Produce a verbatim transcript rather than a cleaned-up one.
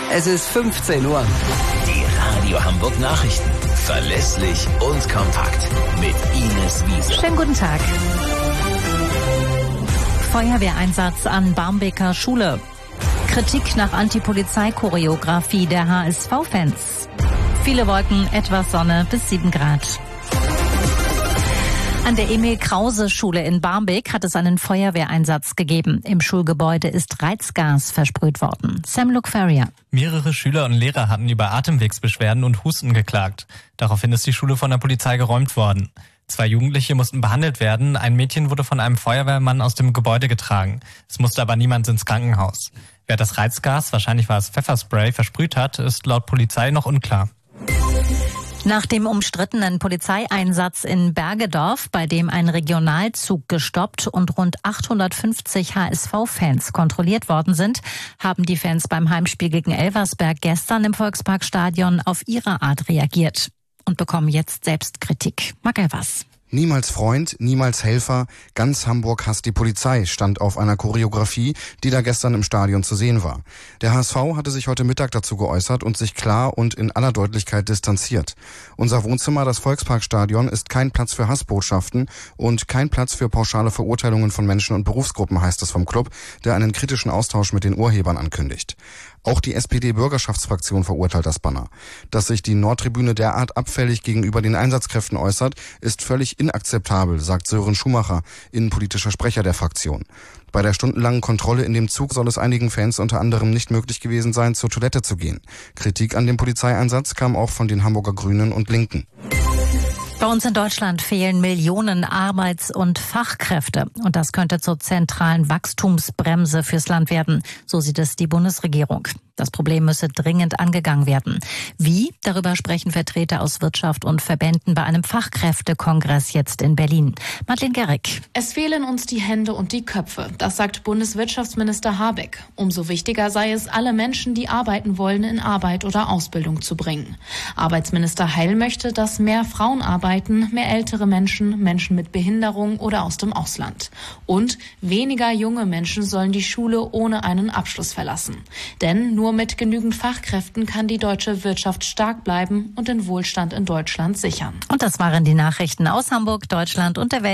Es ist fünfzehn Uhr. Die Radio Hamburg Nachrichten. Verlässlich und kompakt. Mit Ines Wiese. Schönen guten Tag. Feuerwehreinsatz an Barmbeker Schule. Kritik nach Antipolizei-Choreografie der H S V-Fans. Viele Wolken, etwas Sonne bis sieben Grad. An der Emil-Krause-Schule in Barmbek hat es einen Feuerwehreinsatz gegeben. Im Schulgebäude ist Reizgas versprüht worden. Sam Luke Ferrier. Mehrere Schüler und Lehrer hatten über Atemwegsbeschwerden und Husten geklagt. Daraufhin ist die Schule von der Polizei geräumt worden. Zwei Jugendliche mussten behandelt werden. Ein Mädchen wurde von einem Feuerwehrmann aus dem Gebäude getragen. Es musste aber niemand ins Krankenhaus. Wer das Reizgas, wahrscheinlich war es Pfefferspray, versprüht hat, ist laut Polizei noch unklar. Nach dem umstrittenen Polizeieinsatz in Bergedorf, bei dem ein Regionalzug gestoppt und rund achthundertfünfzig H S V-Fans kontrolliert worden sind, haben die Fans beim Heimspiel gegen Elversberg gestern im Volksparkstadion auf ihre Art reagiert und bekommen jetzt Selbstkritik. Mag er was? Niemals Freund, niemals Helfer, ganz Hamburg hasst die Polizei, stand auf einer Choreografie, die da gestern im Stadion zu sehen war. Der H S V hatte sich heute Mittag dazu geäußert und sich klar und in aller Deutlichkeit distanziert. Unser Wohnzimmer, das Volksparkstadion, ist kein Platz für Hassbotschaften und kein Platz für pauschale Verurteilungen von Menschen und Berufsgruppen, heißt es vom Club, der einen kritischen Austausch mit den Urhebern ankündigt. Auch die S P D-Bürgerschaftsfraktion verurteilt das Banner. Dass sich die Nordtribüne derart abfällig gegenüber den Einsatzkräften äußert, ist völlig inakzeptabel, sagt Sören Schumacher, innenpolitischer Sprecher der Fraktion. Bei der stundenlangen Kontrolle in dem Zug soll es einigen Fans unter anderem nicht möglich gewesen sein, zur Toilette zu gehen. Kritik an dem Polizeieinsatz kam auch von den Hamburger Grünen und Linken. Bei uns in Deutschland fehlen Millionen Arbeits- und Fachkräfte. Und das könnte zur zentralen Wachstumsbremse fürs Land werden. So sieht es die Bundesregierung. Das Problem müsse dringend angegangen werden. Wie? Darüber sprechen Vertreter aus Wirtschaft und Verbänden bei einem Fachkräftekongress jetzt in Berlin. Madeleine Gerrick. Es fehlen uns die Hände und die Köpfe. Das sagt Bundeswirtschaftsminister Habeck. Umso wichtiger sei es, alle Menschen, die arbeiten wollen, in Arbeit oder Ausbildung zu bringen. Arbeitsminister Heil möchte, dass mehr Frauen arbeiten, mehr ältere Menschen, Menschen mit Behinderung oder aus dem Ausland. Und weniger junge Menschen sollen die Schule ohne einen Abschluss verlassen. Denn nur Nur mit genügend Fachkräften kann die deutsche Wirtschaft stark bleiben und den Wohlstand in Deutschland sichern. Und das waren die Nachrichten aus Hamburg, Deutschland und der Welt.